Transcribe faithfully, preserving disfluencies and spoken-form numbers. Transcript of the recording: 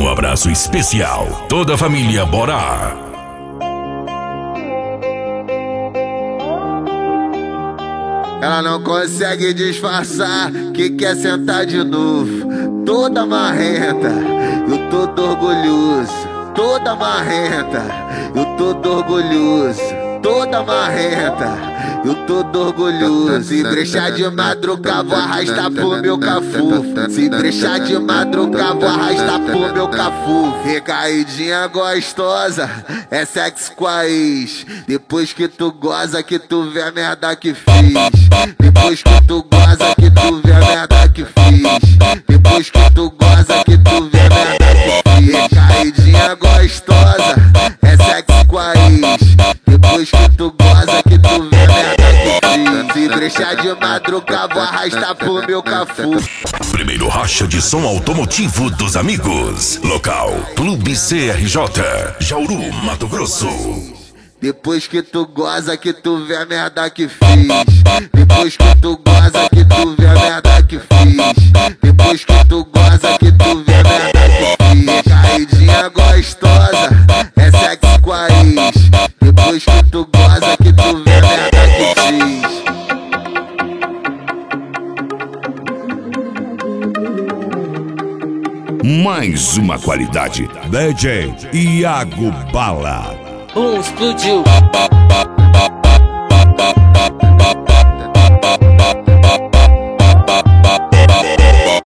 Um abraço especial, toda a família Borá. Ela não consegue disfarçar que quer sentar de novo. Toda marrenta, eu todo orgulhoso. Toda marrenta, eu todo orgulhoso. Toda marrenta, eu todo orgulhoso. Se brechar de madrugada, vou arrastar pro meu cafu. Se brechar de madrugada, vou arrastar pro meu cafu. Recaidinha gostosa, é sexo com a ex. Depois que tu goza, que tu vê a merda que fiz. Depois que tu goza, que tu vê a merda que fiz. Depois que tu goza, que tu vê a merda que fiz. Recaidinha gostosa, é sexo com a ex. Depois que tu goza, que tu vê a merda que fiz. Se brechar de madrugada, vou arrastar pro meu cafu. Primeiro racha de som automotivo dos amigos. Local, Clube C R J, Jauru, Mato Grosso. Depois que tu goza, que tu vê a merda que fiz. Depois que tu goza, que tu vê a merda que fiz. Depois que tu goza, que tu vê a merda que fiz. Caidinha gostosa, é sexo com a ex. Depois que tu goza, que tu vê a merda que fiz. Mais uma qualidade, D J Iago Bala. Bum, explodiu.